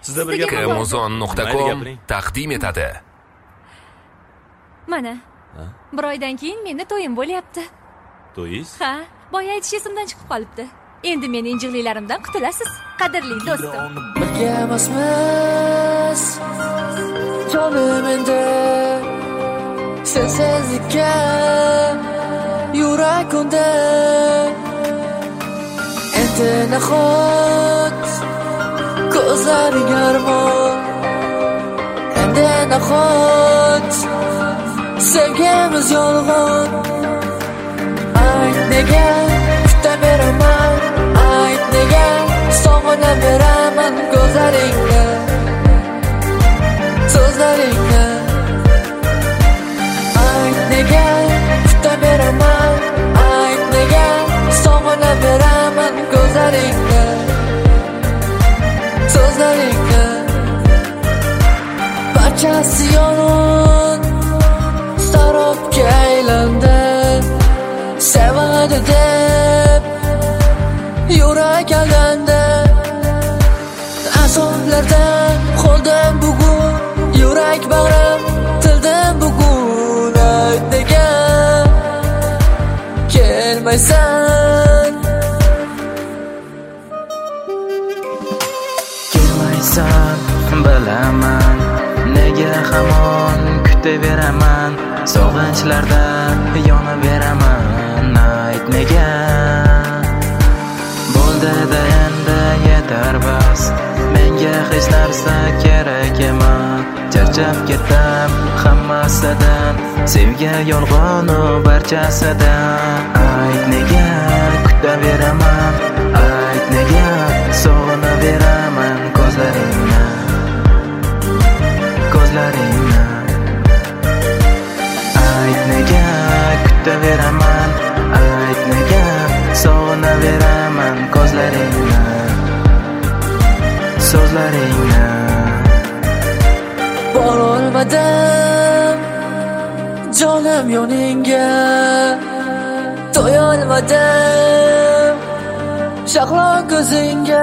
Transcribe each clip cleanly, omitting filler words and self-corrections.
Sizda birga Kmuzon.com taqdim etadi. Mana. Bir oydan keyin menda to'yim bo'lyapti. To'yingiz? Ha, boya aytish esimdan chiqib qolibdi. Endi meni injiqlilarimdan qutulasiz, qadrli do'stim. Birga emasmiz, jonim endi sensizlikka yurak ko'ndi. Endi nahot ko'zlaring armon, endi nahot sevgimiz yolg'on. Ayt nega kutaveraman, ayt nega sog'inaveraman ko'zlaringni, so'zlaringni. Ayt nega kutaveraman, ayt nega sog'inaveraman ko'zlaringni, so'zlaringni. Barchasi yolg'on, sarobga aylandi. Sevadi deb yurak aldandi. Azoblardan qoldim bugun, yurak bag'rim tildim bugun. Ayt nega kelmaysan, kelmaysan bilaman. Nega hamon kutaveraman, sog'inchlarda yonaveraman. Ayt nega bo'ldi-da endi yetar bas, menga hech narsa kerak emas. Charchab ketdim hammasidan, sevgi yolg'onu barchasidan. Ayt nega kutaveraman, ayt nega sog'inaveraman ko'zlaringni, ko'zlaringni. Ayt nega kutaveraman, ayt nega sog'inaveraman ko'zlaringni, so'zlaringni. Borolmadim jonim yoningga, to'yolmadim shahlo ko'zingga.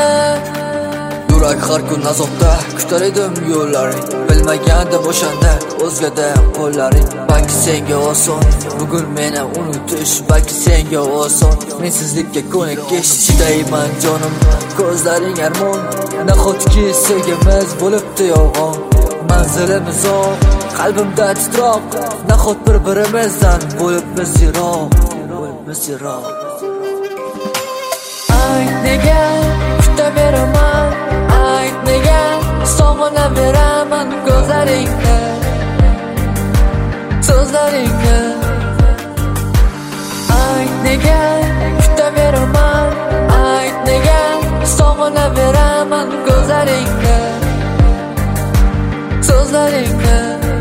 Yurak har kun azobda kutar edim yo'llaring, bilmagandim o'shanda o'zgada qo'llaring. Balki senga oson bugun meni unutish, balki senga oson mensizlikka ko'nikish. Chidayman jonim, ko'zlaring armon, nahotki sevgimiz bo'libdi yolg'on. Manzilimiz uzoq, qalbimda titroq, nahot bir-birimizdan bo'libmiz yiroq, bo'libmiz yiroq. Ayt nega kutaveraman, ayt nega sog'inaveraman ko'zlaringni, so'zlaringni. Ayt nega kutaveraman, ayt nega sog'inaveraman ko'zlaringni, so'zlaringni.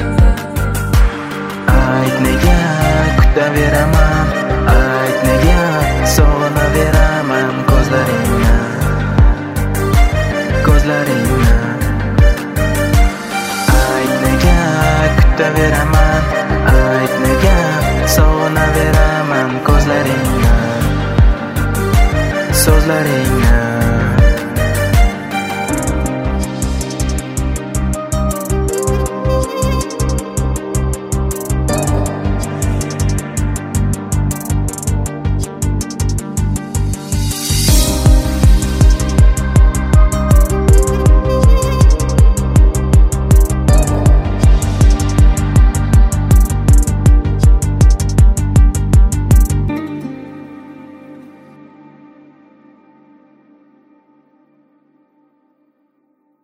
Ayt nega kutaveraman, ayt nega sog'inaveraman ko'zlaringni, ko'zlaringni. Ayt nega kutaveraman,